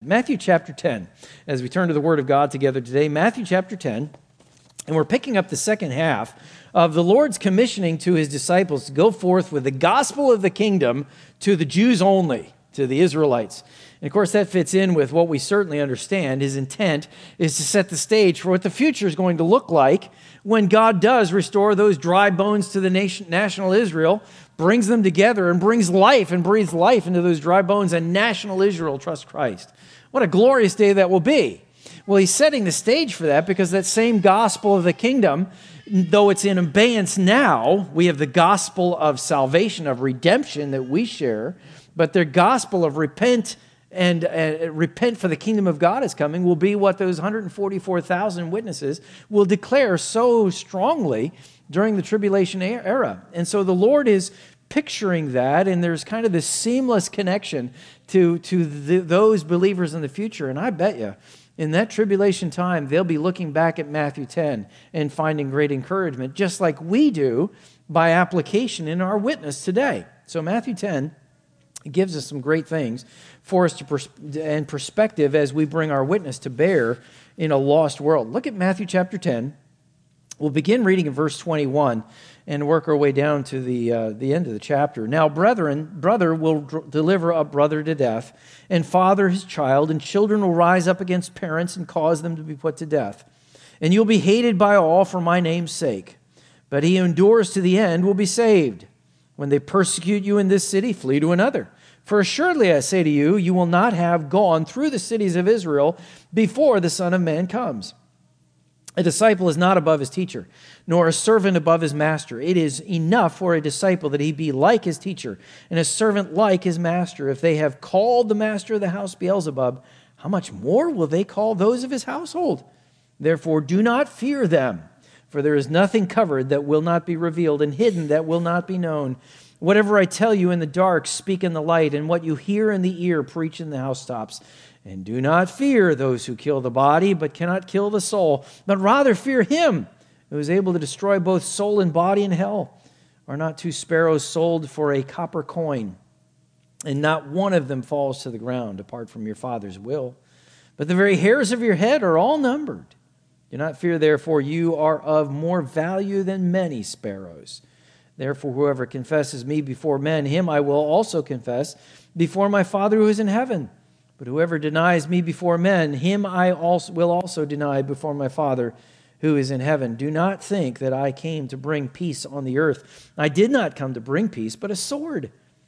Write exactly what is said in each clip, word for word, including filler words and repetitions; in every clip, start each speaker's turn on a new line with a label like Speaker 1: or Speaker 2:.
Speaker 1: Matthew chapter ten, as we turn to the Word of God together today, Matthew chapter ten, and we're picking up the second half of the Lord's commissioning to his disciples to go forth with the gospel of the kingdom to the Jews only, to the Israelites. And of course, that fits in with what we certainly understand. His intent is to set the stage for what the future is going to look like when God does restore those dry bones to the nation, national Israel, brings them together and brings life and breathes life into those dry bones, and national Israel trusts Christ. What a glorious day that will be. Well, he's setting the stage for that because that same gospel of the kingdom, though it's in abeyance now, we have the gospel of salvation, of redemption that we share, but the gospel of repent and uh, repent for the kingdom of God is coming will be what those one hundred forty-four thousand witnesses will declare so strongly during the tribulation era. And so the Lord is picturing that, and there's kind of this seamless connection to, to the, those believers in the future. And I bet you, in that tribulation time, they'll be looking back at Matthew ten and finding great encouragement, just like we do by application in our witness today. So Matthew ten gives us some great things for us to pers- and perspective as we bring our witness to bear in a lost world. Look at Matthew chapter ten. We'll begin reading in verse twenty-one and work our way down to the uh, the end of the chapter. Now, brethren, brother will dr- deliver up brother to death, and father his child, and children will rise up against parents and cause them to be put to death. And you'll be hated by all for my name's sake. But he who endures to the end will be saved. When they persecute you in this city, flee to another. For assuredly I say to you, you will not have gone through the cities of Israel before the Son of Man comes. A disciple is not above his teacher, nor a servant above his master. It is enough for a disciple that he be like his teacher, and a servant like his master. If they have called the master of the house Beelzebub, how much more will they call those of his household? Therefore do not fear them, for there is nothing covered that will not be revealed, and hidden that will not be known. Whatever I tell you in the dark, speak in the light, and what you hear in the ear, preach in the housetops. And do not fear those who kill the body, but cannot kill the soul, but rather fear him who is able to destroy both soul and body in hell. Are not two sparrows sold for a copper coin, and not one of them falls to the ground apart from your Father's will? But the very hairs of your head are all numbered. Do not fear, therefore, you are of more value than many sparrows. Therefore, whoever confesses me before men, him I will also confess before my Father who is in heaven. But whoever denies me before men, him I also will also deny before my Father who is in heaven. Do not think that I came to bring peace on the earth. I did not come to bring peace, but a sword.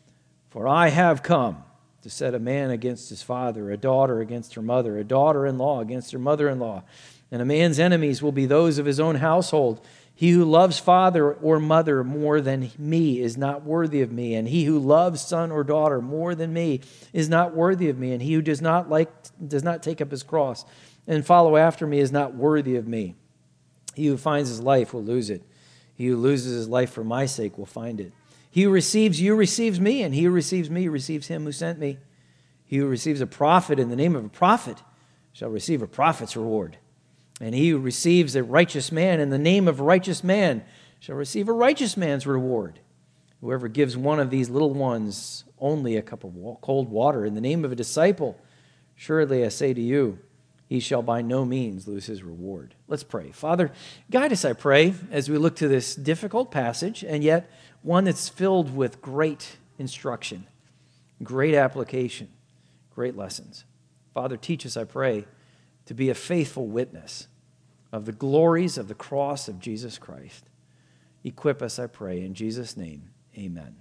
Speaker 1: For I have come to set a man against his father, a daughter against her mother, a daughter-in-law against her mother-in-law. And a man's enemies will be those of his own household. He who loves father or mother more than me is not worthy of me, and he who loves son or daughter more than me is not worthy of me, and he who does not like does not take up his cross and follow after me is not worthy of me. He who finds his life will lose it. He who loses his life for my sake will find it. He who receives you receives me, and he who receives me receives him who sent me. He who receives a prophet in the name of a prophet shall receive a prophet's reward. And he who receives a righteous man in the name of a righteous man shall receive a righteous man's reward. Whoever gives one of these little ones only a cup of cold water in the name of a disciple, surely I say to you, he shall by no means lose his reward. Let's pray. Father, guide us, I pray, as we look to this difficult passage, and yet one that's filled with great instruction, great application, great lessons. Father, teach us, I pray, to be a faithful witness of the glories of the cross of Jesus Christ. Equip us, I pray, in Jesus' name, amen.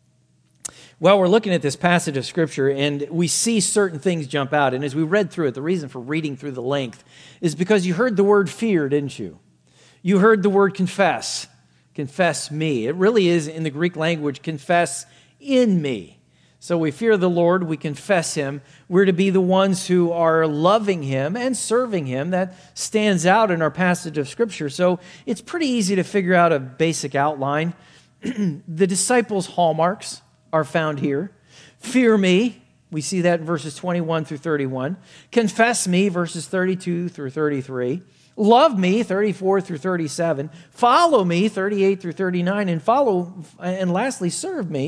Speaker 1: Well, we're looking at this passage of Scripture, and we see certain things jump out. And as we read through it, the reason for reading through the length is because you heard the word fear, didn't you? You heard the word confess. Confess me. It really is, in the Greek language, confess in me. So we fear the Lord, we confess Him. We're to be the ones who are loving Him and serving Him. That stands out in our passage of Scripture. So it's pretty easy to figure out a basic outline. The disciples' hallmarks are found here. Fear me, we see that in verses twenty-one through thirty-one. Confess me, verses thirty-two through thirty-three. Love me, thirty-four through thirty-seven. Follow me, thirty-eight through thirty-nine. And follow, and lastly, serve me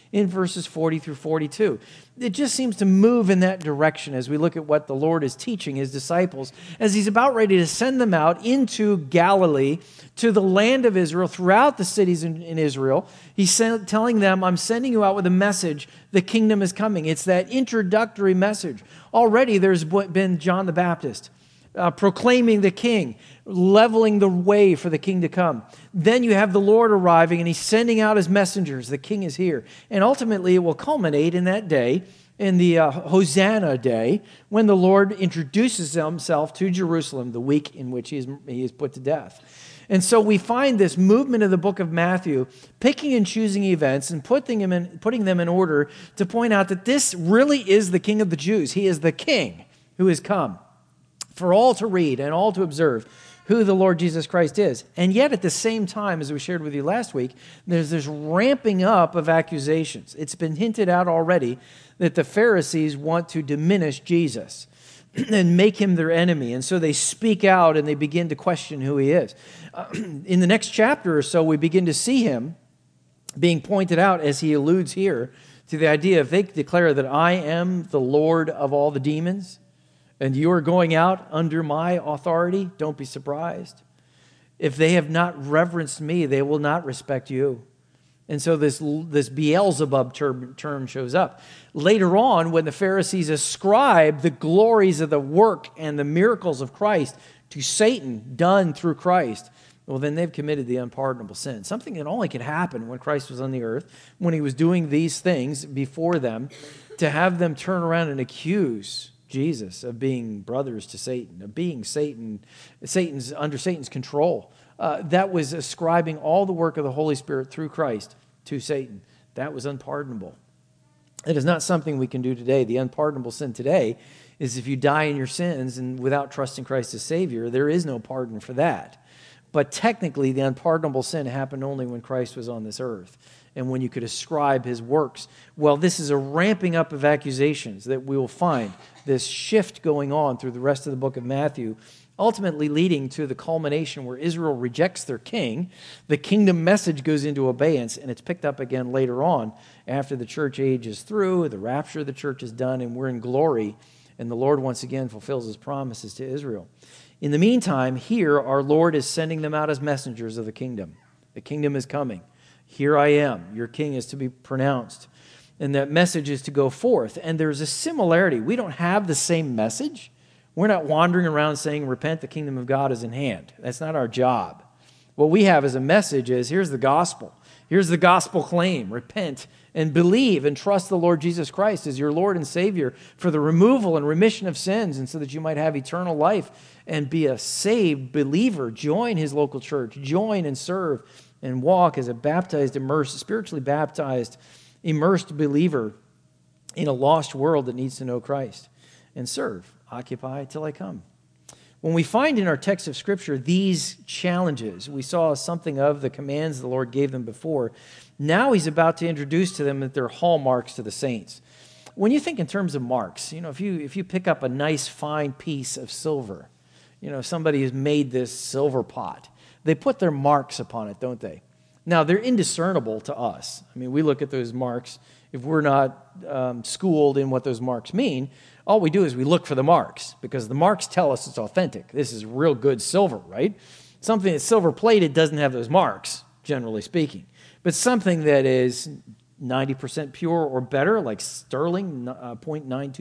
Speaker 1: in verses forty through forty-two. It just seems to move in that direction as we look at what the Lord is teaching his disciples as he's about ready to send them out into Galilee, to the land of Israel, throughout the cities in, in Israel. He's sent, telling them, I'm sending you out with a message. The kingdom is coming. It's that introductory message. Already there's been John the Baptist uh, proclaiming the king, leveling the way for the king to come. Then you have the Lord arriving and he's sending out his messengers. The king is here. And ultimately it will culminate in that day, in the uh, Hosanna day, when the Lord introduces himself to Jerusalem, the week in which he is, he is put to death. And so we find this movement of the book of Matthew picking and choosing events and putting them in, putting them in order to point out that this really is the King of the Jews. He is the King who has come for all to read and all to observe who the Lord Jesus Christ is. And yet at the same time, as we shared with you last week, there's this ramping up of accusations. It's been hinted out already that the Pharisees want to diminish Jesus and make him their enemy. And so they speak out and they begin to question who he is. Uh, in the next chapter or so, we begin to see him being pointed out, as he alludes here, to the idea if they declare that I am the Lord of all the demons, and you are going out under my authority, don't be surprised. If they have not reverenced me, they will not respect you. And so this, this Beelzebub term, term shows up. Later on, when the Pharisees ascribe the glories of the work and the miracles of Christ to Satan done through Christ, well, then they've committed the unpardonable sin. Something that only could happen when Christ was on the earth, when he was doing these things before them, to have them turn around and accuse Jesus of being brothers to Satan, of being Satan, Satan's under Satan's control. Uh, that was ascribing all the work of the Holy Spirit through Christ to Satan. That was unpardonable. It is not something we can do today. The unpardonable sin today is if you die in your sins and without trusting Christ as Savior, there is no pardon for that. But technically, the unpardonable sin happened only when Christ was on this earth and when you could ascribe his works. Well, this is a ramping up of accusations that we will find, this shift going on through the rest of the book of Matthew, ultimately leading to the culmination where Israel rejects their king. The kingdom message goes into abeyance, and it's picked up again later on after the church age is through, the rapture of the church is done, and we're in glory, and the Lord once again fulfills his promises to Israel. In the meantime, here our Lord is sending them out as messengers of the kingdom. The kingdom is coming. Here I am. Your king is to be pronounced. And that message is to go forth. And there's a similarity. We don't have the same message. We're not wandering around saying, repent, the kingdom of God is in hand. That's not our job. What we have as a message is, here's the gospel. Here's the gospel claim. Repent and believe and trust the Lord Jesus Christ as your Lord and Savior for the removal and remission of sins, and so that you might have eternal life and be a saved believer. Join his local church. Join and serve and walk as a baptized, immersed, spiritually baptized, immersed believer in a lost world that needs to know Christ. And serve. Occupy till I come. When we find in our text of Scripture these challenges, we saw something of the commands the Lord gave them before. Now he's about to introduce to them that they're hallmarks to the saints. When you think in terms of marks, you know, if you if you pick up a nice fine piece of silver, you know, somebody has made this silver pot, they put their marks upon it, don't they? Now, they're indiscernible to us. I mean, we look at those marks. If we're not um, schooled in what those marks mean, all we do is we look for the marks, because the marks tell us it's authentic. This is real good silver, right? Something that's silver-plated doesn't have those marks, generally speaking. But something that is ninety percent pure or better, like sterling, uh, zero point nine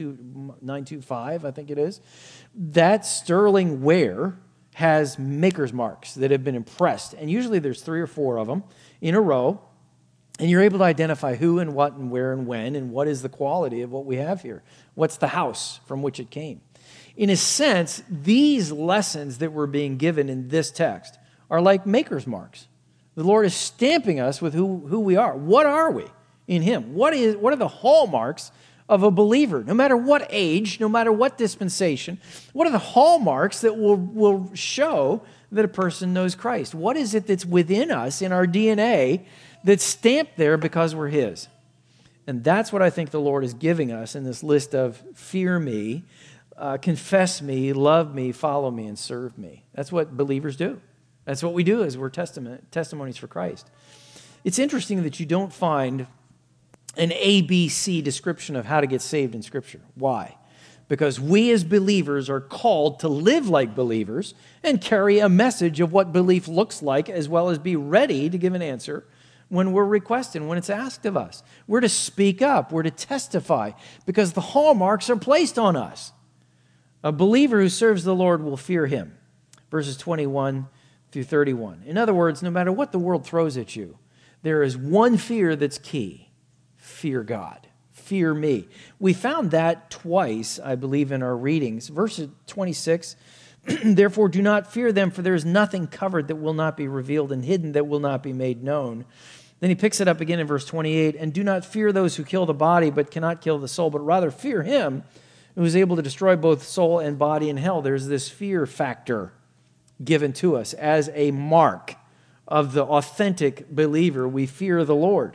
Speaker 1: two five, I think it is, that sterling ware has maker's marks that have been impressed. And usually there's three or four of them in a row. And you're able to identify who and what and where and when and what is the quality of what we have here. What's the house from which it came? In a sense, these lessons that were being given in this text are like maker's marks. The Lord is stamping us with who, who we are. What are we in him? What is, what are the hallmarks of a believer? No matter what age, no matter what dispensation, what are the hallmarks that will, will show that a person knows Christ? What is it that's within us, in our D N A, that's stamped there because we're his? And that's what I think the Lord is giving us in this list of fear me, uh, confess me, love me, follow me, and serve me. That's what believers do. That's what we do as we're testament, testimonies for Christ. It's interesting that you don't find an A B C description of how to get saved in Scripture. Why? Because we as believers are called to live like believers and carry a message of what belief looks like, as well as be ready to give an answer when we're requested, when it's asked of us. We're to speak up. We're to testify because the hallmarks are placed on us. A believer who serves the Lord will fear him. Verses twenty-one through thirty-one. In other words, no matter what the world throws at you, there is one fear that's key. Fear God. Fear me. We found that twice, I believe, in our readings. Verse twenty-six, therefore do not fear them, for there is nothing covered that will not be revealed, and hidden that will not be made known. Then he picks it up again in verse twenty-eight, and do not fear those who kill the body, but cannot kill the soul, but rather fear him who is able to destroy both soul and body in hell. There's this fear factor given to us as a mark of the authentic believer. We fear the Lord.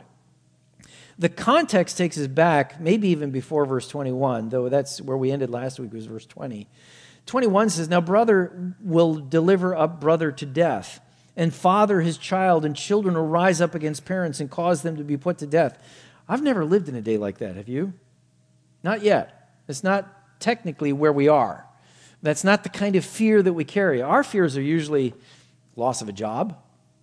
Speaker 1: The context takes us back, maybe even before verse twenty-one, though that's where we ended last week, was verse twenty. twenty-one says, now brother will deliver up brother to death, and father his child, and children will rise up against parents and cause them to be put to death. I've never lived in a day like that, have you? Not yet. It's not technically where we are. That's not the kind of fear that we carry. Our fears are usually loss of a job,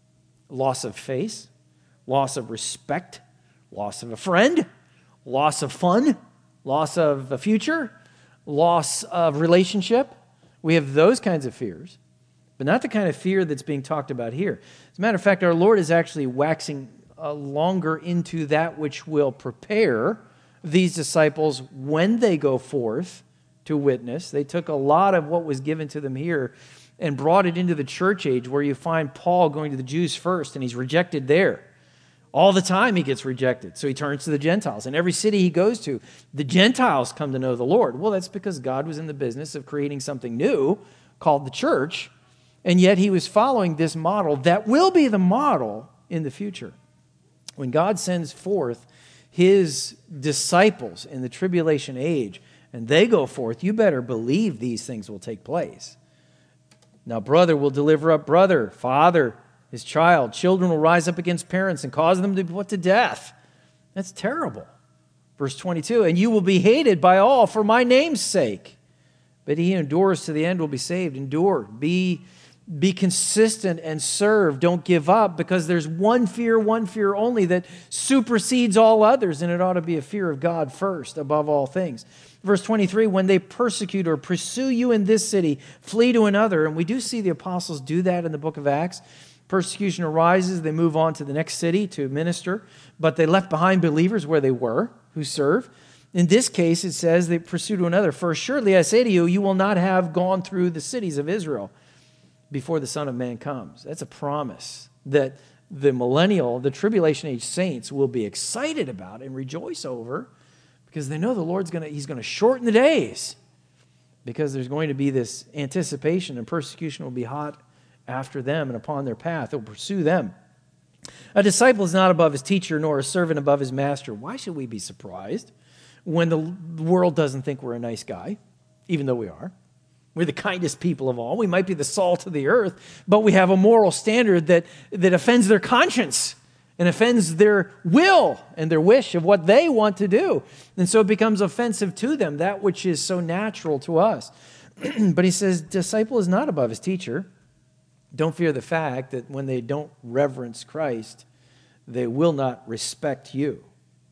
Speaker 1: loss of face, loss of respect, loss of a friend, loss of fun, loss of a future, loss of relationship. We have those kinds of fears, but not the kind of fear that's being talked about here. As a matter of fact, our Lord is actually waxing uh, longer into that which will prepare these disciples when they go forth to witness. They took a lot of what was given to them here and brought it into the church age, where you find Paul going to the Jews first, and he's rejected there. All the time he gets rejected, so he turns to the Gentiles. In every city he goes to, the Gentiles come to know the Lord. Well, that's because God was in the business of creating something new called the church, and yet he was following this model that will be the model in the future. When God sends forth his disciples in the tribulation age, and they go forth, you better believe these things will take place. Now, brother will deliver up brother, father his child. Children will rise up against parents and cause them to be put to death. That's terrible. Verse twenty-two, and you will be hated by all for my name's sake, but he who endures to the end will be saved. Endure. Be, be consistent and serve. Don't give up, because there's one fear, one fear only that supersedes all others, and it ought to be a fear of God first above all things. Verse twenty-three, when they persecute or pursue you in this city, flee to another. And we do see the apostles do that in the book of Acts. Persecution arises, they move on to the next city to minister, but they left behind believers where they were, who serve. In this case, it says they pursue to another. For surely I say to you, you will not have gone through the cities of Israel before the Son of Man comes. That's a promise that the millennial, the tribulation age saints will be excited about and rejoice over, because they know the Lord's going to, he's going to shorten the days, because there's going to be this anticipation, and persecution will be hot after them and upon their path. It will pursue them. A disciple is not above his teacher, nor a servant above his master. Why should we be surprised when the world doesn't think we're a nice guy, even though we are? We're the kindest people of all. We might be the salt of the earth, but we have a moral standard that, that offends their conscience and offends their will and their wish of what they want to do. And so it becomes offensive to them, that which is so natural to us. But he says, disciple is not above his teacher. Don't fear the fact that when they don't reverence Christ, they will not respect you.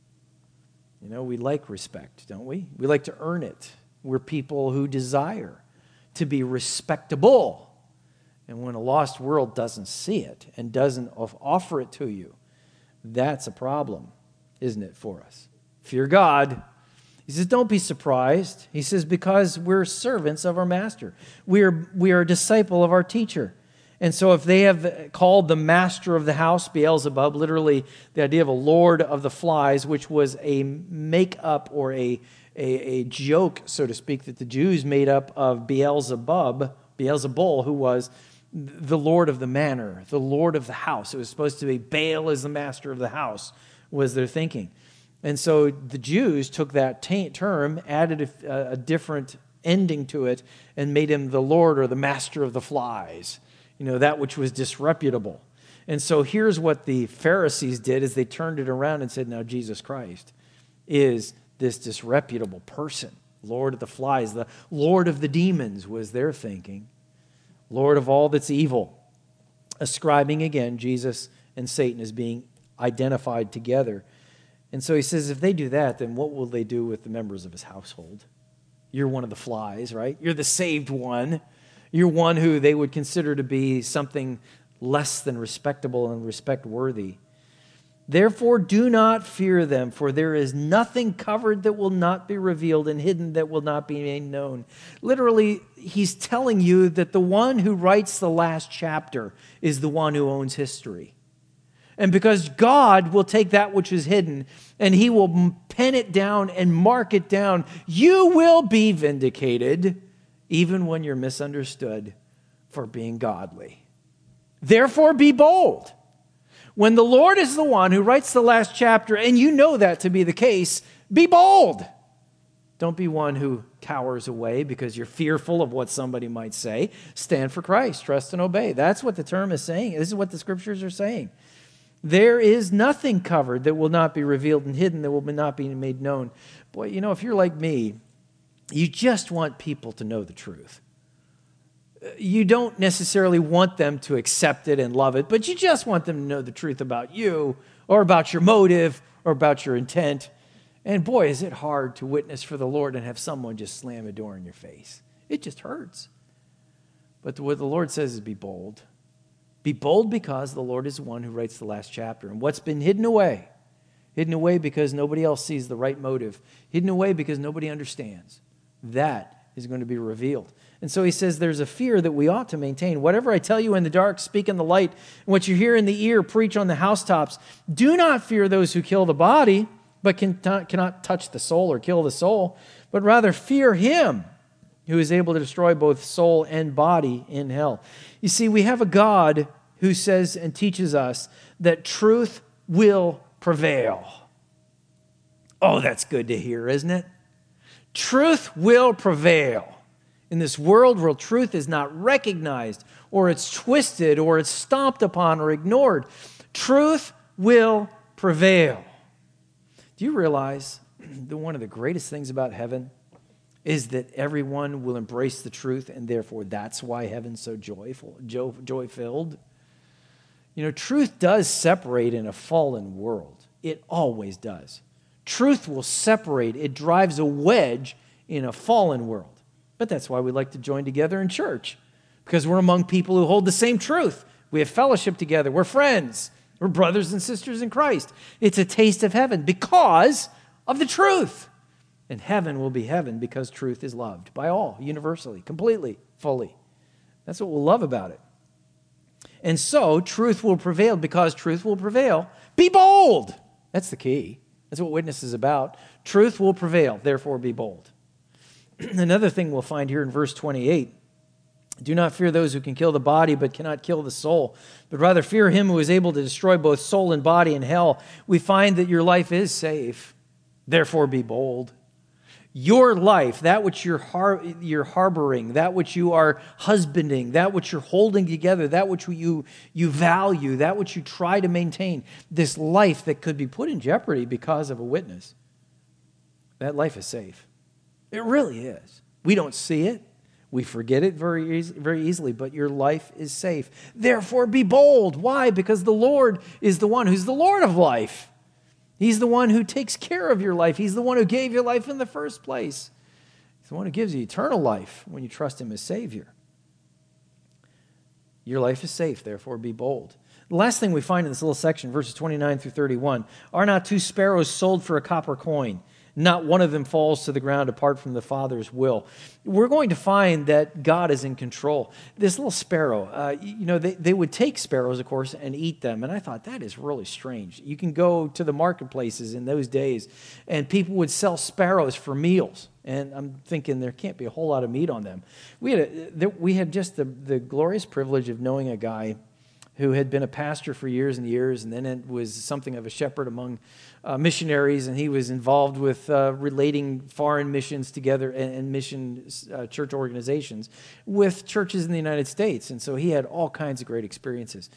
Speaker 1: You know, we like respect, don't we? We like to earn it. We're people who desire to be respectable. And when a lost world doesn't see it and doesn't offer it to you, that's a problem, isn't it, for us? Fear God. He says, don't be surprised. He says, because we're servants of our master. We are, we are a disciple of our teacher. And so if they have called the master of the house Beelzebub, literally the idea of a lord of the flies, which was a make-up or a, a, a joke, so to speak, that the Jews made up of Beelzebub, Beelzebul, who was the lord of the manor, the lord of the house. It was supposed to be Baal is the master of the house, was their thinking. And so the Jews took that t- term, added a, a different ending to it, and made him the lord or the master of the flies. You know, that which was disreputable. And so here's what the Pharisees did is they turned it around and said, now Jesus Christ is this disreputable person. Lord of the flies, the Lord of the demons was their thinking. Lord of all that's evil. Ascribing again Jesus and Satan as being identified together. And so he says, if they do that, then what will they do with the members of his household? You're one of the flies, right? You're the saved one. You're one who they would consider to be something less than respectable and respect-worthy. Therefore, do not fear them, for there is nothing covered that will not be revealed and hidden that will not be made known. Literally, he's telling you that the one who writes the last chapter is the one who owns history. And because God will take that which is hidden and he will pen it down and mark it down, you will be vindicated even when you're misunderstood for being godly. Therefore, be bold. When the Lord is the one who writes the last chapter, and you know that to be the case, be bold. Don't be one who cowers away because you're fearful of what somebody might say. Stand for Christ, trust and obey. That's what the term is saying. This is what the scriptures are saying. There is nothing covered that will not be revealed and hidden that will not be made known. Boy, you know, if you're like me, you just want people to know the truth. You don't necessarily want them to accept it and love it, but you just want them to know the truth about you or about your motive or about your intent. And boy, is it hard to witness for the Lord and have someone just slam a door in your face. It just hurts. But what the Lord says is be bold. Be bold because the Lord is the one who writes the last chapter. And what's been hidden away? Hidden away because nobody else sees the right motive. Hidden away because nobody understands. That is going to be revealed. And so he says there's a fear that we ought to maintain. Whatever I tell you in the dark, speak in the light. And what you hear in the ear, preach on the housetops. Do not fear those who kill the body, but can t- cannot touch the soul or kill the soul, but rather fear him who is able to destroy both soul and body in hell. You see, we have a God who says and teaches us that truth will prevail. Oh, that's good to hear, isn't it? Truth will prevail. In this world where truth is not recognized, or it's twisted, or it's stomped upon, or ignored, truth will prevail. Do you realize that one of the greatest things about heaven is that everyone will embrace the truth, and therefore that's why heaven's so joyful, joy, joy-filled? You know, truth does separate in a fallen world. It always does. Truth will separate. It drives a wedge in a fallen world. But that's why we like to join together in church, because we're among people who hold the same truth. We have fellowship together. We're friends. We're brothers and sisters in Christ. It's a taste of heaven because of the truth. And heaven will be heaven because truth is loved by all, universally, completely, fully. That's what we'll love about it. And so truth will prevail because truth will prevail. Be bold. That's the key. That's what witness is about. Truth will prevail, therefore be bold. Another thing we'll find here in verse twenty-eight, do not fear those who can kill the body but cannot kill the soul, but rather fear him who is able to destroy both soul and body in hell. We find that your life is safe, therefore be bold. Your life, that which you're, har- you're harboring, that which you are husbanding, that which you're holding together, that which you, you value, that which you try to maintain, this life that could be put in jeopardy because of a witness, that life is safe. It really is. We don't see it. We forget it very, easy, very easily, but your life is safe. Therefore, be bold. Why? Because the Lord is the one who's the Lord of life. He's the one who takes care of your life. He's the one who gave you life in the first place. He's the one who gives you eternal life when you trust him as Savior. Your life is safe, therefore be bold. The last thing we find in this little section, verses twenty-nine through thirty-one, are not two sparrows sold for a copper coin? Not one of them falls to the ground apart from the Father's will. We're going to find that God is in control. This little sparrow, uh, you know, they, they would take sparrows, of course, and eat them. And I thought, that is really strange. You can go to the marketplaces in those days, and people would sell sparrows for meals. And I'm thinking there can't be a whole lot of meat on them. We had, a, there, we had just the, the glorious privilege of knowing a guy who had been a pastor for years and years, and then it was something of a shepherd among uh, missionaries, and he was involved with uh, relating foreign missions together and, and mission uh, church organizations with churches in the United States, and so he had all kinds of great experiences.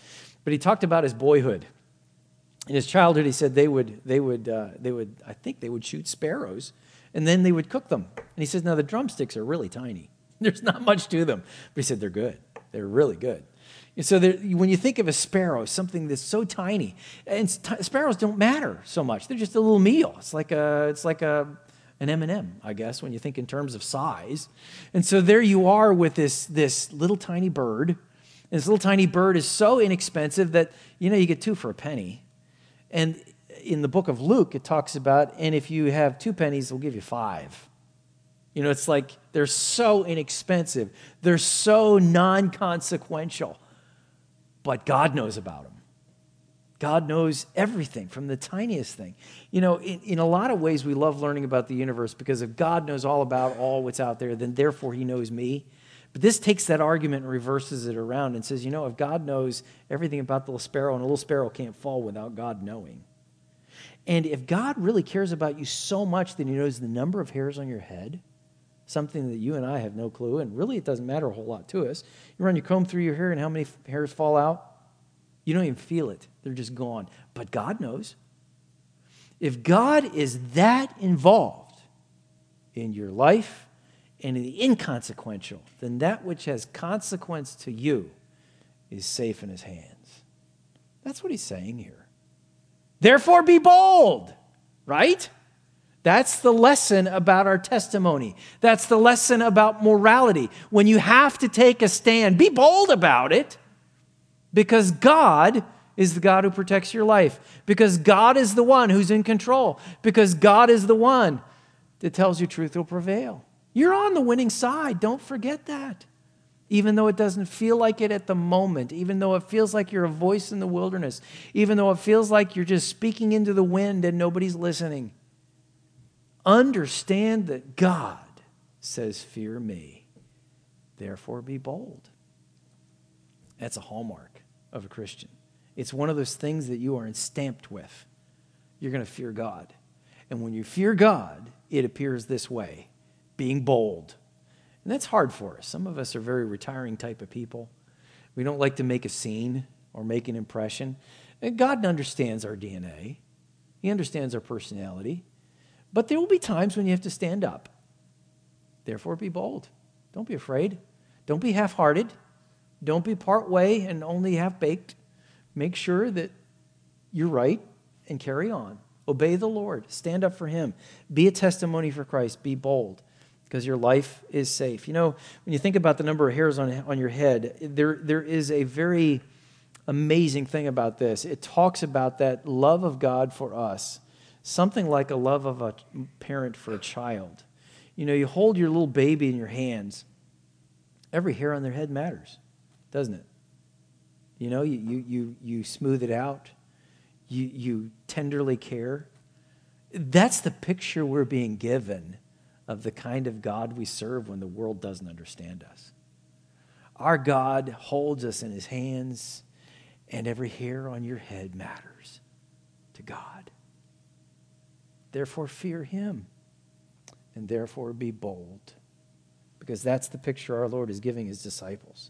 Speaker 1: But he talked about his boyhood. In his childhood, he said they would, they would, uh, they would, I think they would shoot sparrows, and then they would cook them. And he says, now the drumsticks are really tiny. There's not much to them. But he said they're good. They're really good. And so when you think of a sparrow, something that's so tiny, and sparrows don't matter so much. They're just a little meal. It's like a, it's like a, an M and M, I guess, when you think in terms of size. And so there you are with this, this little tiny bird. And this little tiny bird is so inexpensive that, you know, you get two for a penny. And in the book of Luke, it talks about, and if you have two pennies, we'll give you five. You know, it's like they're so inexpensive. They're so non-consequential. But God knows about them. God knows everything from the tiniest thing. You know, in, in a lot of ways, we love learning about the universe because if God knows all about all what's out there, then therefore he knows me. But this takes that argument and reverses it around and says, you know, if God knows everything about the little sparrow, and a little sparrow can't fall without God knowing. And if God really cares about you so much that he knows the number of hairs on your head, something that you and I have no clue, and really it doesn't matter a whole lot to us. You run your comb through your hair and how many hairs fall out? You don't even feel it. They're just gone. But God knows. If God is that involved in your life, and in the inconsequential, then that which has consequence to you is safe in his hands. That's what he's saying here. Therefore be bold, right? That's the lesson about our testimony. That's the lesson about morality. When you have to take a stand, be bold about it, because God is the God who protects your life, because God is the one who's in control, because God is the one that tells you truth will prevail. You're on the winning side. Don't forget that. Even though it doesn't feel like it at the moment, even though it feels like you're a voice in the wilderness, even though it feels like you're just speaking into the wind and nobody's listening, understand that God says, fear me, therefore be bold. That's a hallmark of a Christian. It's one of those things that you are stamped with. You're going to fear God. And when you fear God, it appears this way. Being bold. And that's hard for us. Some of us are very retiring type of people. We don't like to make a scene or make an impression. And God understands our D N A. He understands our personality. But there will be times when you have to stand up. Therefore, be bold. Don't be afraid. Don't be half-hearted. Don't be part way and only half-baked. Make sure that you're right and carry on. Obey the Lord. Stand up for him. Be a testimony for Christ. Be bold. Because your life is safe. You know, when you think about the number of hairs on, on your head, there, there is a very amazing thing about this. It talks about that love of God for us, something like a love of a parent for a child. You know, you hold your little baby in your hands. Every hair on their head matters, doesn't it? You know, you, you, you, you smooth it out. You, you tenderly care. That's the picture we're being given of the kind of God we serve when the world doesn't understand us. Our God holds us in his hands, and every hair on your head matters to God. Therefore, fear him, and therefore be bold, because that's the picture our Lord is giving his disciples.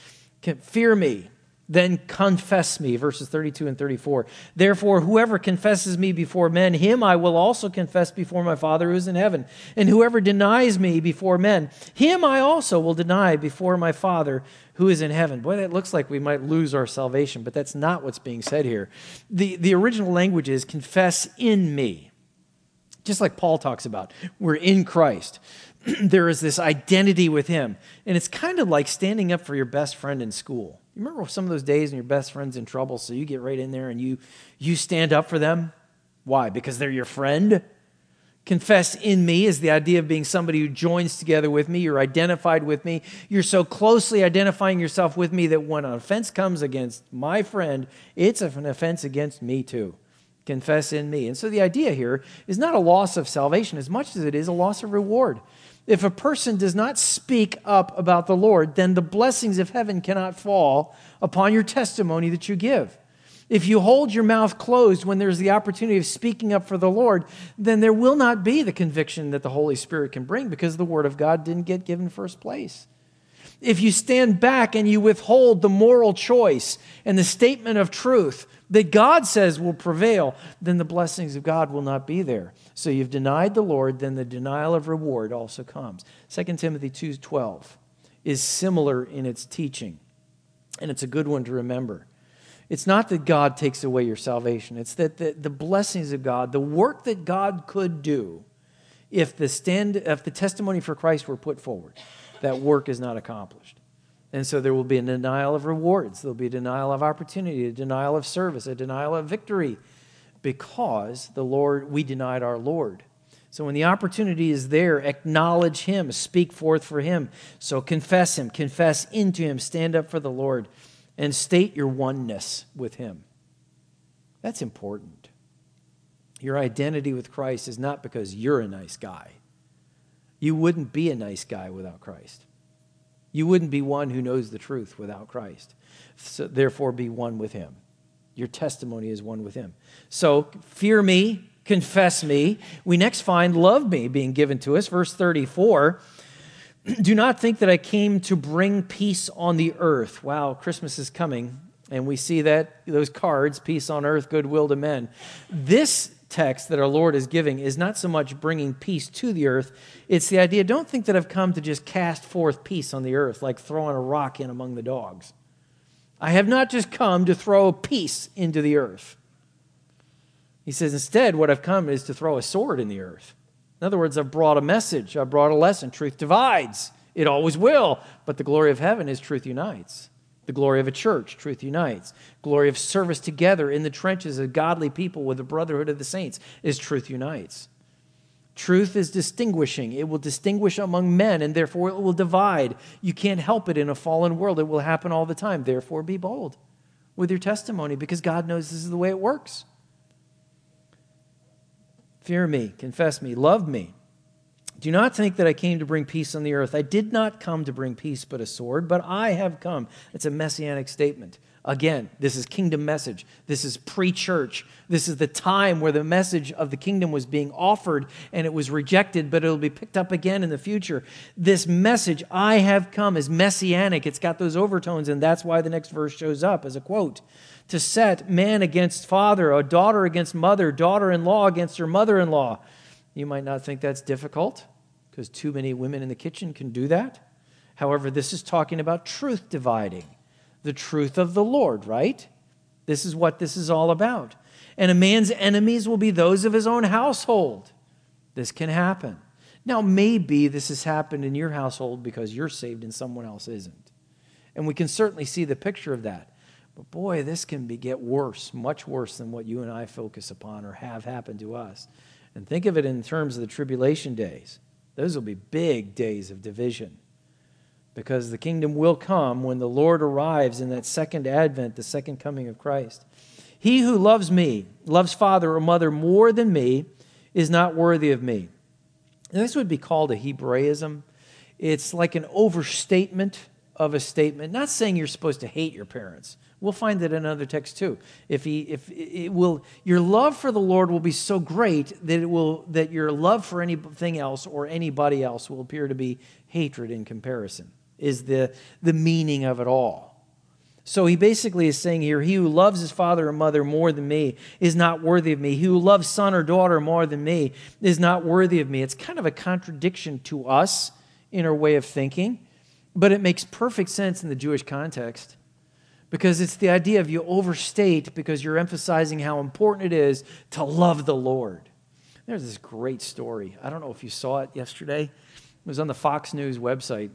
Speaker 1: Fear me, then confess me, verses thirty-two and thirty-four. Therefore, whoever confesses me before men, him I will also confess before my Father who is in heaven. And whoever denies me before men, him I also will deny before my Father who is in heaven. Boy, that looks like we might lose our salvation, but that's not what's being said here. The, the original language is confess in me. Just like Paul talks about, we're in Christ. There is this identity with him. And it's kind of like standing up for your best friend in school. You remember some of those days when your best friend's in trouble, so you get right in there and you, you stand up for them? Why? Because they're your friend? Confess in me is the idea of being somebody who joins together with me. You're identified with me. You're so closely identifying yourself with me that when an offense comes against my friend, it's an offense against me too. Confess in me. And so the idea here is not a loss of salvation as much as it is a loss of reward. If a person does not speak up about the Lord, then the blessings of heaven cannot fall upon your testimony that you give. If you hold your mouth closed when there's the opportunity of speaking up for the Lord, then there will not be the conviction that the Holy Spirit can bring because the Word of God didn't get given first place. If you stand back and you withhold the moral choice and the statement of truth that God says will prevail, then the blessings of God will not be there. So you've denied the Lord, then the denial of reward also comes. Second Timothy two twelve is similar in its teaching, and it's a good one to remember. It's not that God takes away your salvation. It's that the, the blessings of God, the work that God could do, if the stand, if the testimony for Christ were put forward, that work is not accomplished. And so there will be a denial of rewards. There will be a denial of opportunity, a denial of service, a denial of victory, because the Lord, we denied our Lord. So when the opportunity is there, acknowledge Him, speak forth for Him. So confess Him, confess into Him, stand up for the Lord, and state your oneness with Him. That's important. Your identity with Christ is not because you're a nice guy. You wouldn't be a nice guy without Christ. You wouldn't be one who knows the truth without Christ. So therefore, be one with Him. Your testimony is one with Him. So, fear me, confess me. We next find love me being given to us. Verse thirty-four, do not think that I came to bring peace on the earth. Wow, Christmas is coming, and we see that, those cards, peace on earth, goodwill to men. This text that our Lord is giving is not so much bringing peace to the earth. It's the idea, don't think that I've come to just cast forth peace on the earth, like throwing a rock in among the dogs. I have not just come to throw peace into the earth. He says, instead, what I've come is to throw a sword in the earth. In other words, I've brought a message. I've brought a lesson. Truth divides. It always will. But the glory of heaven is truth unites. The glory of a church, truth unites. Glory of service together in the trenches of godly people with the brotherhood of the saints is truth unites. Truth is distinguishing. It will distinguish among men, and therefore it will divide. You can't help it in a fallen world. It will happen all the time. Therefore, be bold with your testimony, because God knows this is the way it works. Fear me, confess me, love me. Do not think that I came to bring peace on the earth. I did not come to bring peace but a sword, but I have come. It's a messianic statement. Again, this is kingdom message. This is pre-church. This is the time where the message of the kingdom was being offered and it was rejected, but it'll be picked up again in the future. This message, I have come, is messianic. It's got those overtones, and that's why the next verse shows up as a quote. To set man against father, a daughter against mother, daughter-in-law against her mother-in-law. You might not think that's difficult, because too many women in the kitchen can do that. However, this is talking about truth dividing. The truth of the Lord, right? This is what this is all about. And a man's enemies will be those of his own household. This can happen. Now, maybe this has happened in your household because you're saved and someone else isn't. And we can certainly see the picture of that. But boy, this can be, get worse, much worse than what you and I focus upon or have happened to us. And think of it in terms of the tribulation days. Those will be big days of division. Because the kingdom will come when the Lord arrives in that second advent, the second coming of Christ. He who loves me, loves father or mother more than me, is not worthy of me. And this would be called a Hebraism. It's like an overstatement of a statement. Not saying you're supposed to hate your parents. We'll find that in another text too. If he, if it will, your love for the Lord will be so great that it will, that your love for anything else or anybody else will appear to be hatred in comparison. Is the, the meaning of it all. So he basically is saying here, he who loves his father or mother more than me is not worthy of me. He who loves son or daughter more than me is not worthy of me. It's kind of a contradiction to us in our way of thinking, but it makes perfect sense in the Jewish context, because it's the idea of you overstate because you're emphasizing how important it is to love the Lord. There's this great story. I don't know if you saw it yesterday. It was on the Fox News website.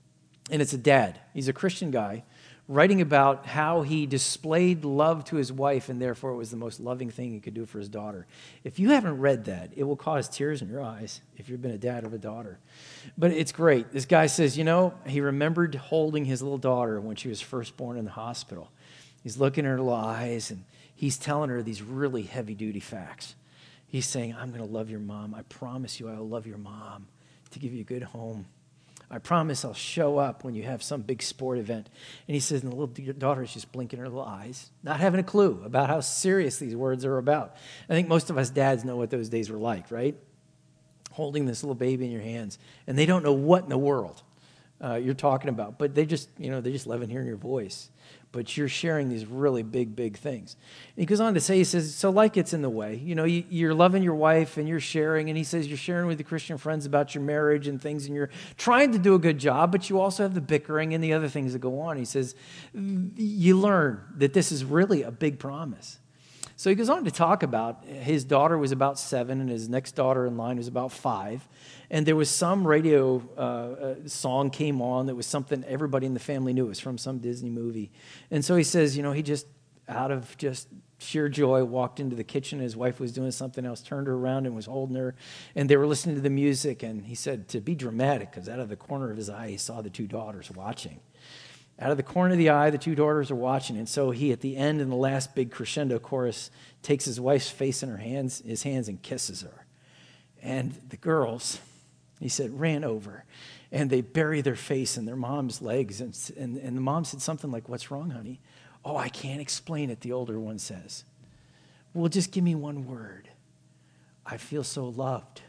Speaker 1: And it's a dad. He's a Christian guy writing about how he displayed love to his wife, and therefore it was the most loving thing he could do for his daughter. If you haven't read that, it will cause tears in your eyes if you've been a dad of a daughter. But it's great. This guy says, you know, he remembered holding his little daughter when she was first born in the hospital. He's looking at her little eyes, and he's telling her these really heavy-duty facts. He's saying, I'm going to love your mom. I promise you I will love your mom to give you a good home. I promise I'll show up when you have some big sport event. And he says, and the little daughter is just blinking her little eyes, not having a clue about how serious these words are about. I think most of us dads know what those days were like, right? Holding this little baby in your hands. And they don't know what in the world uh, you're talking about, but they just, you know, they just love hearing your voice. But you're sharing these really big, big things. And he goes on to say, he says, so like it's in the way. You know, you, you're loving your wife and you're sharing, and he says you're sharing with your Christian friends about your marriage and things, and you're trying to do a good job, but you also have the bickering and the other things that go on. He says, you learn that this is really a big promise. So he goes on to talk about his daughter was about seven and his next daughter in line was about five. And there was some radio uh, song came on that was something everybody in the family knew. It was from some Disney movie. And so he says, you know, he just, out of just sheer joy, walked into the kitchen. His wife was doing something else, turned her around and was holding her. And they were listening to the music. And he said to be dramatic, because out of the corner of his eye, he saw the two daughters watching. Out of the corner of the eye, the two daughters are watching. And so he, at the end, in the last big crescendo chorus, takes his wife's face in her hands, his hands and kisses her. And the girls, he said, ran over. And they bury their face in their mom's legs. And, and, and the mom said something like, what's wrong, honey? Oh, I can't explain it, the older one says. Well, just give me one word. I feel so loved.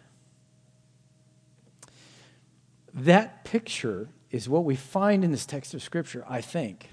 Speaker 1: That picture is what we find in this text of Scripture, I think.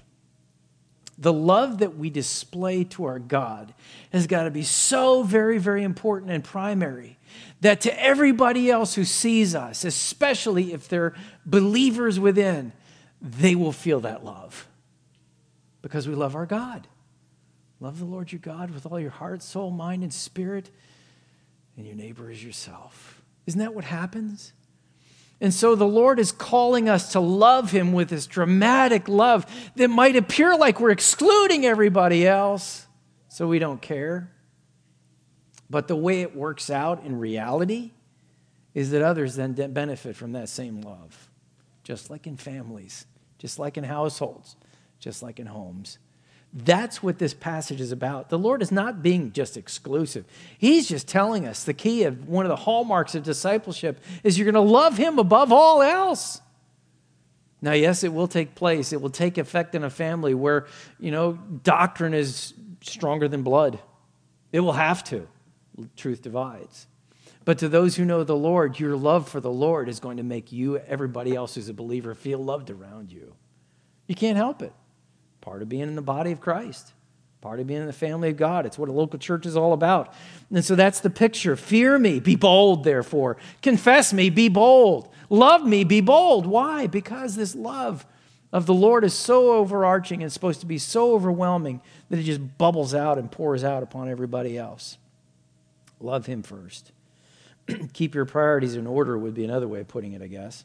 Speaker 1: The love that we display to our God has got to be so very, very important and primary that to everybody else who sees us, especially if they're believers within, they will feel that love because we love our God. Love the Lord your God with all your heart, soul, mind, and spirit, and your neighbor as yourself. Isn't that what happens? And so the Lord is calling us to love him with this dramatic love that might appear like we're excluding everybody else, so we don't care. But the way it works out in reality is that others then benefit from that same love, just like in families, just like in households, just like in homes. That's what this passage is about. The Lord is not being just exclusive. He's just telling us the key of one of the hallmarks of discipleship is you're going to love him above all else. Now, yes, it will take place. It will take effect in a family where, you know, doctrine is stronger than blood. It will have to. Truth divides. But to those who know the Lord, your love for the Lord is going to make you, everybody else who's a believer, feel loved around you. You can't help it. Part of being in the body of Christ. Part of being in the family of God. It's what a local church is all about. And so that's the picture. Fear me, be bold, therefore. Confess me, be bold. Love me, be bold. Why? Because this love of the Lord is so overarching and supposed to be so overwhelming that it just bubbles out and pours out upon everybody else. Love him first. Keep your priorities in order would be another way of putting it, I guess.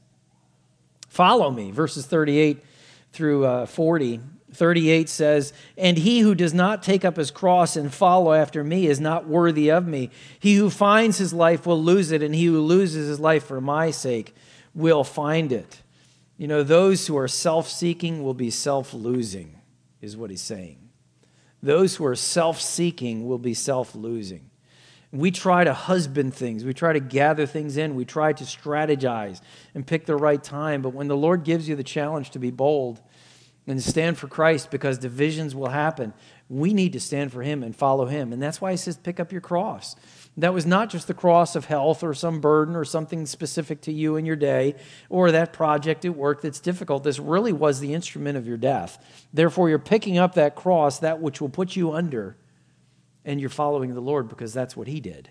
Speaker 1: Follow me, verses thirty-eight through uh, forty. thirty-eight says, and he who does not take up his cross and follow after me is not worthy of me. He who finds his life will lose it, and he who loses his life for my sake will find it. You know, those who are self-seeking will be self-losing, is what he's saying. Those who are self-seeking will be self-losing. We try to husband things. We try to gather things in. We try to strategize and pick the right time. But when the Lord gives you the challenge to be bold and to stand for Christ, because divisions will happen, we need to stand for him and follow him. And that's why he says, pick up your cross. That was not just the cross of health or some burden or something specific to you in your day or that project at work that's difficult. This really was the instrument of your death. Therefore, you're picking up that cross, that which will put you under, and you're following the Lord because that's what he did.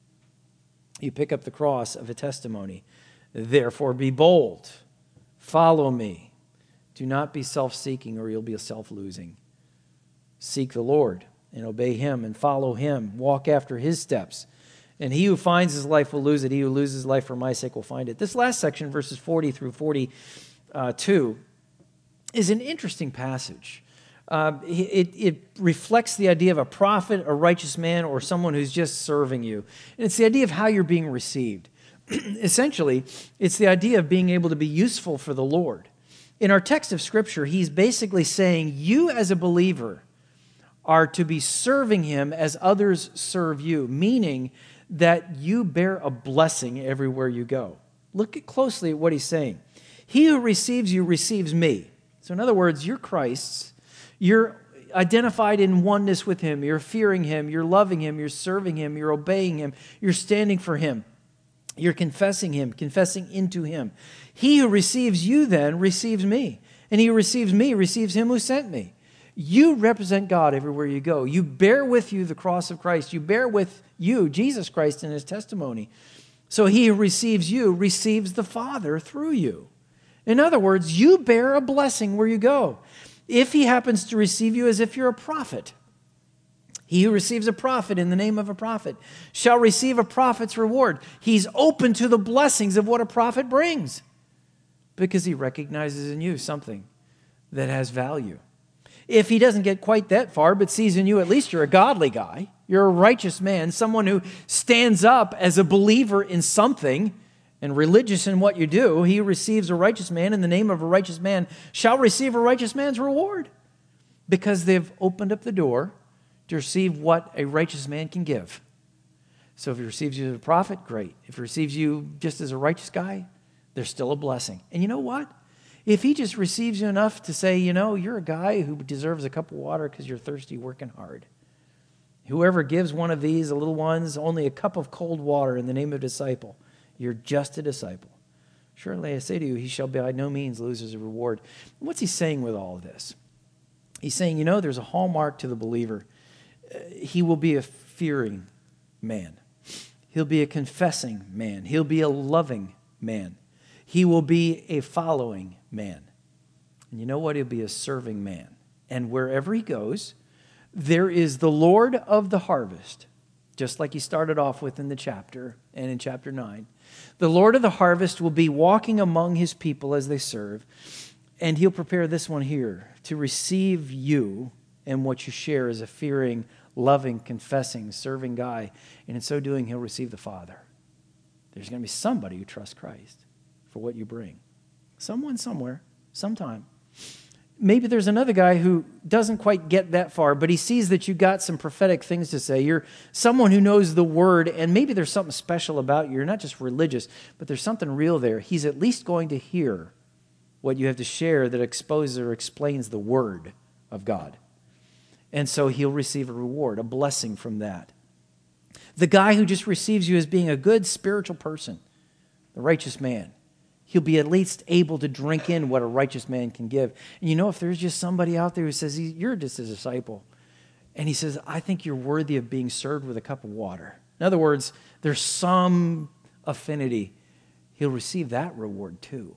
Speaker 1: You pick up the cross of a testimony. Therefore, be bold. Follow me. Do not be self-seeking or you'll be self-losing. Seek the Lord and obey him and follow him. Walk after his steps. And he who finds his life will lose it. He who loses his life for my sake will find it. This last section, verses forty through forty-two, is an interesting passage. Uh, it, it reflects the idea of a prophet, a righteous man, or someone who's just serving you. And it's the idea of how you're being received. Essentially, it's the idea of being able to be useful for the Lord. In our text of Scripture, he's basically saying you as a believer are to be serving him as others serve you, meaning that you bear a blessing everywhere you go. Look at closely at what he's saying. He who receives you receives me. So in other words, you're Christ's. You're identified in oneness with him. You're fearing him. You're loving him. You're serving him. You're obeying him. You're standing for him. You're confessing him, confessing into him. He who receives you then receives me. And he who receives me receives him who sent me. You represent God everywhere you go. You bear with you the cross of Christ. You bear with you Jesus Christ in his testimony. So he who receives you receives the Father through you. In other words, you bear a blessing where you go. If he happens to receive you as if you're a prophet, he who receives a prophet in the name of a prophet shall receive a prophet's reward. He's open to the blessings of what a prophet brings because he recognizes in you something that has value. If he doesn't get quite that far, but sees in you at least you're a godly guy, you're a righteous man, someone who stands up as a believer in something and religious in what you do, he who receives a righteous man in the name of a righteous man shall receive a righteous man's reward because they've opened up the door to receive what a righteous man can give. So if he receives you as a prophet, great. If he receives you just as a righteous guy, there's still a blessing. And you know what? If he just receives you enough to say, you know, you're a guy who deserves a cup of water because you're thirsty working hard. Whoever gives one of these, the little ones, only a cup of cold water in the name of a disciple, you're just a disciple. Surely I say to you, he shall by no means lose his reward. What's he saying with all of this? He's saying, you know, there's a hallmark to the believer. Uh, he will be a fearing man. He'll be a confessing man. He'll be a loving man. He will be a following man. And you know what? He'll be a serving man. And wherever he goes, there is the Lord of the harvest, just like he started off with in the chapter and in chapter nine. The Lord of the harvest will be walking among his people as they serve, and he'll prepare this one here to receive you and what you share as a fearing, loving, confessing, serving guy. And in so doing, he'll receive the Father. There's going to be somebody who trusts Christ for what you bring. Someone somewhere, sometime. Maybe there's another guy who doesn't quite get that far, but he sees that you got some prophetic things to say. You're someone who knows the word, and maybe there's something special about you. You're not just religious, but there's something real there. He's at least going to hear what you have to share that exposes or explains the word of God. And so he'll receive a reward, a blessing from that. The guy who just receives you as being a good spiritual person, the righteous man, he'll be at least able to drink in what a righteous man can give. And you know, if there's just somebody out there who says, you're just a disciple, and he says, I think you're worthy of being served with a cup of water. In other words, there's some affinity. He'll receive that reward too.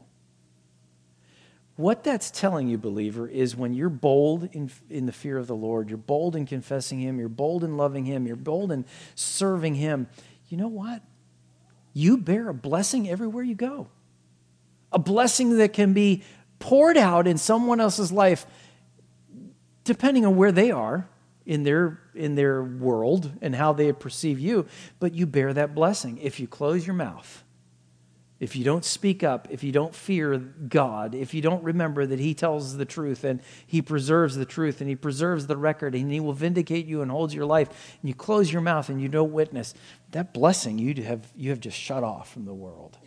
Speaker 1: What that's telling you, believer, is when you're bold in, in the fear of the Lord, you're bold in confessing him, you're bold in loving him, you're bold in serving him, you know what? You bear a blessing everywhere you go. A blessing that can be poured out in someone else's life, depending on where they are in their, in their world and how they perceive you. But you bear that blessing. If you close your mouth, if you don't speak up, if you don't fear God, if you don't remember that he tells the truth and he preserves the truth and he preserves the record and he will vindicate you and holds your life, and you close your mouth and you don't witness, that blessing you have, you have just shut off from the world.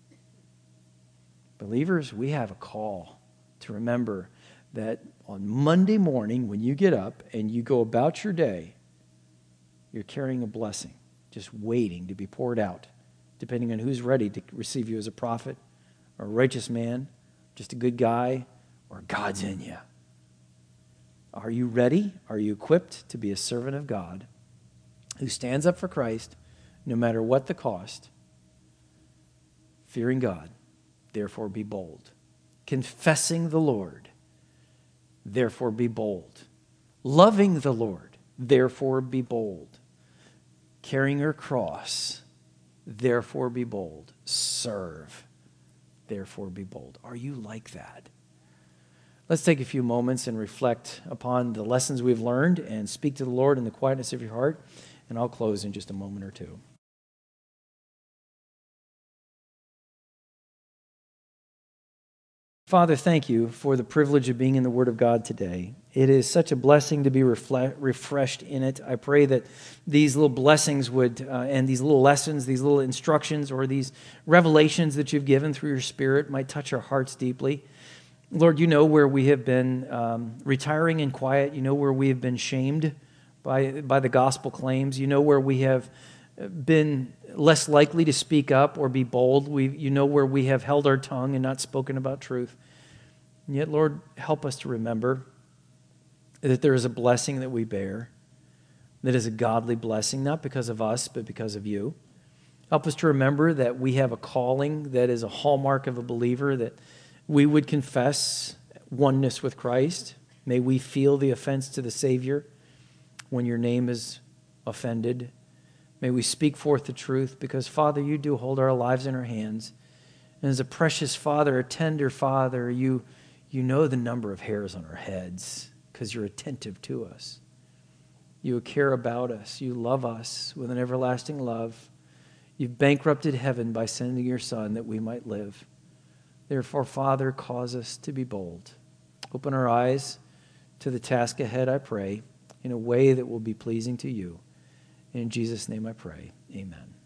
Speaker 1: Believers, we have a call to remember that on Monday morning when you get up and you go about your day, you're carrying a blessing, just waiting to be poured out, depending on who's ready to receive you as a prophet or a righteous man, just a good guy, or God's in you. Are you ready? Are you equipped to be a servant of God who stands up for Christ no matter what the cost, fearing God? Therefore be bold. Confessing the Lord, therefore be bold. Loving the Lord, therefore be bold. Carrying her cross, therefore be bold. Serve, therefore be bold. Are you like that? Let's take a few moments and reflect upon the lessons we've learned and speak to the Lord in the quietness of your heart, and I'll close in just a moment or two. Father, thank you for the privilege of being in the Word of God today. It is such a blessing to be refle- refreshed in it. I pray that these little blessings would, uh, and these little lessons, these little instructions, or these revelations that you've given through your Spirit might touch our hearts deeply. Lord, you know where we have been um, retiring in quiet. You know where we have been shamed by, by the gospel claims. You know where we have been less likely to speak up or be bold. We, you know where we have held our tongue and not spoken about truth. And yet, Lord, help us to remember that there is a blessing that we bear, that is a godly blessing, not because of us, but because of you. Help us to remember that we have a calling that is a hallmark of a believer, that we would confess oneness with Christ. May we feel the offense to the Savior when your name is offended. May we speak forth the truth because, Father, you do hold our lives in our hands. And as a precious Father, a tender Father, you, you know the number of hairs on our heads because you're attentive to us. You care about us. You love us with an everlasting love. You've bankrupted heaven by sending your Son that we might live. Therefore, Father, cause us to be bold. Open our eyes to the task ahead, I pray, in a way that will be pleasing to you. In Jesus' name I pray. Amen.